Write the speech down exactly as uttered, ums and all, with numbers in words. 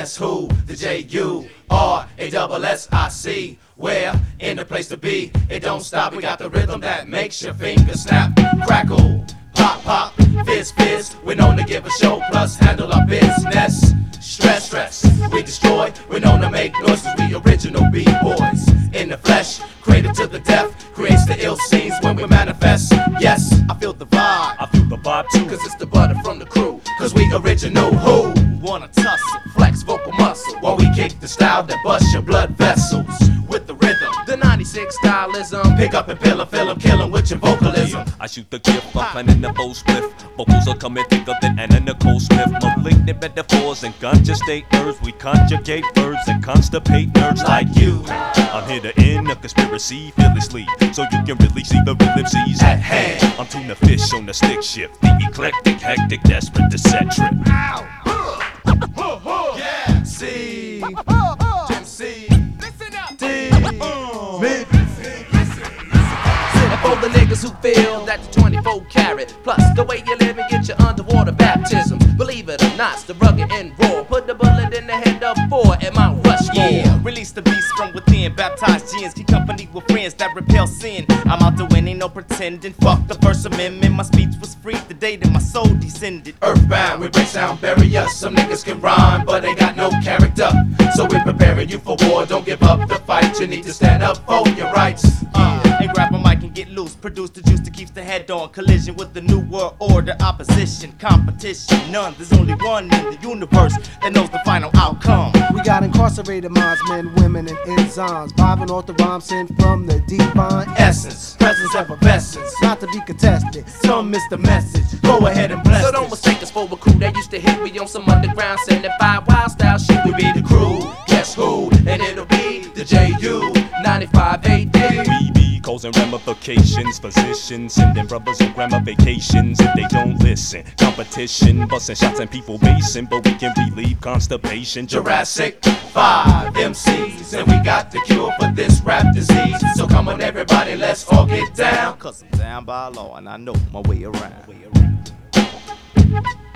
guess who? The J U R A S S I C. Where? In the place to be. It don't stop, we got the rhythm that makes your fingers snap. Crackle, pop, pop, fizz, fizz. We're known to give a show, plus handle our business. Stress, stress, we destroy. We're known to make noises, we original B-boys. In the flesh, created to the death. Creates the ill scenes when we manifest. Yes, I feel the vibe. I feel the vibe too. Cause it's the butter from the crew. Cause we original who? Wanna tussle, flex vocal muscle. While we kick the style that busts your blood vessels. With the rhythm, the ninety-six stylism. Pick up and pill a film, kill 'em with your vocalism. Yeah, I shoot the gift, I'm planning the bow spliff. Vocals are coming thicker than Anna Nicole Smith. Malignant metaphors and ganja state nerves. We conjugate verbs and constipate nerds like you. I'm here to end a conspiracy fearlessly, so you can really see the real M Cs at hand. I'm tuna fish on the stick shift, the eclectic, hectic, desperate to set trip. Ow. Yeah. C. Jim C. Listen up. D. Me. And for the niggas who feel that the twenty-four carat plus the way you live and get your underwater baptism. Believe it or not, it's the rugged and raw. Put the bullet in the head of four at Mount Rushmore. Yeah, release the beast from within. Baptized gins, keep company with friends that repel sin. I'm out to win, ain't no pretending. Fuck the First Amendment. My speech was free the day that my soul descended. Earthbound, we break sound barriers. Some niggas can rhyme, but they got no character. So we're preparing you for war. Don't give up the fight. You need to stand up for your rights. Uh, and grab a mic and get loose. Produce the juice that keeps the head on. Collision with the new world order. Opposition, competition, none. There's only one in the universe that knows the final outcome. We got incarcerated minds, men, women, and enzymes. Vibing off the rhymes sent from the divine essence. Presence, effervescence. not to be contested. Some miss the message. Go ahead and bless. So don't mistake us for a crew that used to hit me on some underground seventy-five wild style shit. We be the crew. Guess who? And it'll be the J U ninety-five A D. We be causing ramifications, physicians sending brothers on grandma vacations if they don't listen. Competition, busting shots and people basing, but we can relieve constipation. Jurassic five M Cs, and we got the cure for this rap disease. So come on everybody, let's all get down. Cause I'm down by law and I know my way around.